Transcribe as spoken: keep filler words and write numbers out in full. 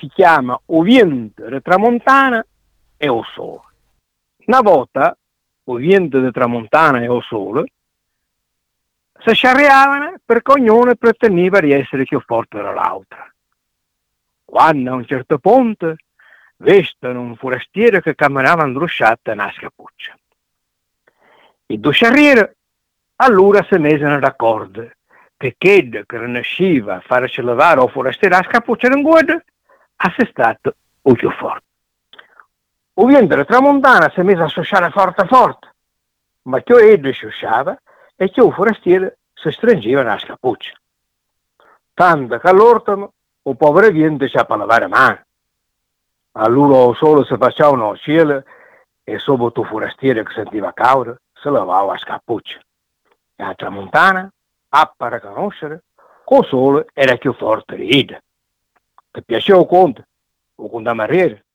si chiama O vento de tramontana e o sole. Una volta, o vento de tramontana e o sole si sciarriavano perché ognuno pretendeva di essere più forte dell'altra. Quando a un certo punto vestono un forastiero che camminava andrusciato una scappuccia. I due sciarrieri allora si mesero d'accordo che quello che riusciva a farci levare o forastiero la scappuccia in guardia fosse stato il più forte. O vento della tramontana si è messo a sciusciare forte forte, ma che egli sciusciava e che il forastiero si stringeva nella scappuccia. Tanto che all'ultimo il povero vento ci ha per lavare mano. Allora solo si faceva una cielo e subito il forastiero che sentiva caldo si lavava la scappuccia. E la tramontana ha per riconoscere che il sole era più forte di ella. Ti piaceva il conto? O conto a marriere?